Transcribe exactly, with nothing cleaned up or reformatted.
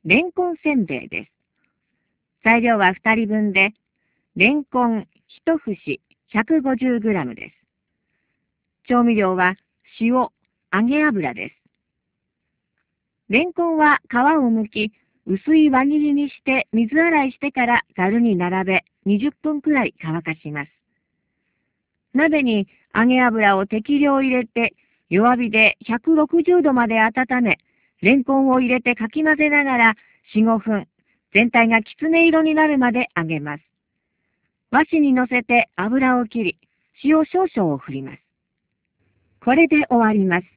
レンコンせんべいです。材料はふたりぶんで、レンコンいちふし ひゃくごじゅうグラム です。調味料は塩、揚げ油です。レンコンは皮を剥き、薄い輪切りにして水洗いしてからざるに並べにじゅっぷんくらい乾かします。鍋に揚げ油を適量入れて弱火でひゃくろくじゅうどまで温め、レンコンを入れてかき混ぜながらよん、ごふん、全体がきつね色になるまで揚げます。和紙に乗せて油を切り、塩少々を振ります。これで終わります。